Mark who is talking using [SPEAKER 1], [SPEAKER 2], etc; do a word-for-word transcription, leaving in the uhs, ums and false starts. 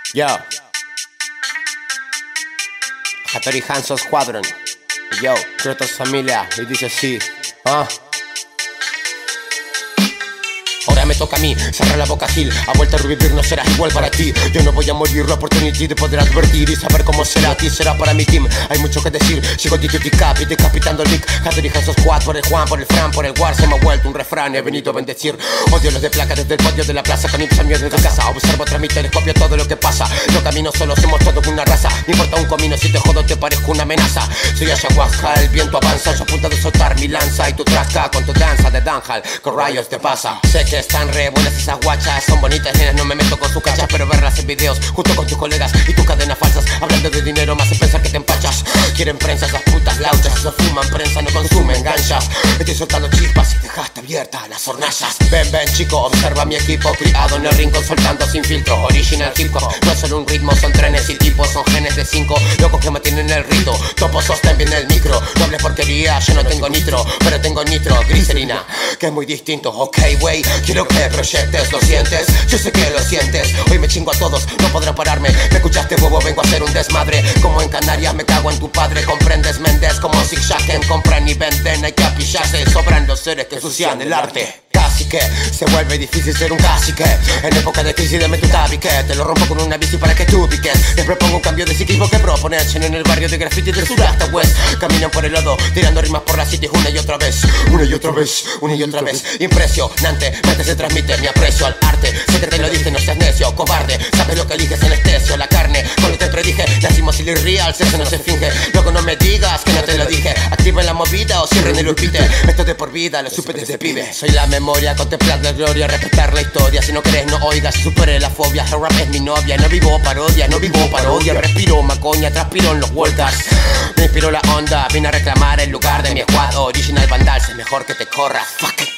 [SPEAKER 1] Yo, Hattori Hanzo Squadron. Yo, Kratos familia. Y dice así, ah. Ahora me toca a mí, cerrar la boca Gil. A vuelta a revivir no será igual para ti. Yo no voy a morir, la oportunidad de poder advertir y saber cómo será. Aquí será para mi team, hay mucho que decir. Sigo tiki cap y decapitando el Vic. Hattori Hanzo Squad, por el Juan, por el Fran, por el War. Se me ha vuelto un refrán, he venido a bendecir. Odio los de placa desde el podio de la plaza. Con insomnio desde casa, observo tras mi telescopio todo lo que pasa. No camino solo, somos todos una raza. No importa un comino, si te jodo te parezco una amenaza. Soy ayahuasca, el viento avanza. Yo a punto de soltar mi lanza y tu trasca con tu danza de Danjal. Con rayos te pasa. Sé que están re buenas esas guachas, son bonitas nenas, no me meto con sus cachas. Pero verlas en videos junto con tus colegas y tus cadenas falsas, hablando de dinero más en pensar que te empachas. Quieren prensa esas putas lauchas, se fuman prensa, no consumen ganchas. Estoy soltando chispas y dejaste abiertas las hornallas. Ven, ven chico, observa mi equipo, criado en el rincón soltando sin filtro. Original hip hop, no es solo un ritmo, son trenes y tipos, son genes de cinco locos que mantienen el rito. Topos sostén bien el micro, no hables porquería, yo no tengo nitro, pero tengo nitro, glicerina, que es muy distinto. Ok, wey, quiero que proyectes, ¿lo sientes? Yo sé que lo sientes. Hoy me chingo a todos, no podrán pararme. Me escuchaste, bobo, vengo a hacer un desmadre. Como en Canarias me cago en tu padre. Comprendes, Méndez, como zigzaggen. Compran y venden, hay que apillarse. Sobran los seres que ensucian el arte. Casi que se vuelve difícil ser un cacique. En época de crisis dame tu tabique. Te lo rompo con una bici para que tú piques. Les propongo un cambio de ciclismo que proponer. En el barrio de graffiti del sur hasta west. Caminan por el lodo, tirando rimas por las cities una y otra vez. Una y otra vez, una y otra vez. Impresionante, mente se transmite mi aprecio al arte. Sé que te lo dije, no seas necio, cobarde. Sabes lo que eliges, anestesio, la carne. Con lo que te predije, nacimos y real, eso no se finge. Luego no me digas que no te lo dije. Activen la movida o cierren el upite. Esto de por vida, lo supe desde pibe. Soy la memoria, contemplar la gloria, respetar la historia. Si no crees, no oigas, supere la fobia. El rap es mi novia, no vivo parodia, no vivo parodia. Respiro macoña, transpiro en los walkers. Me inspiró la onda, vine a reclamar el lugar de mi squad. Original Vandals, es mejor que te corras. Fuck it.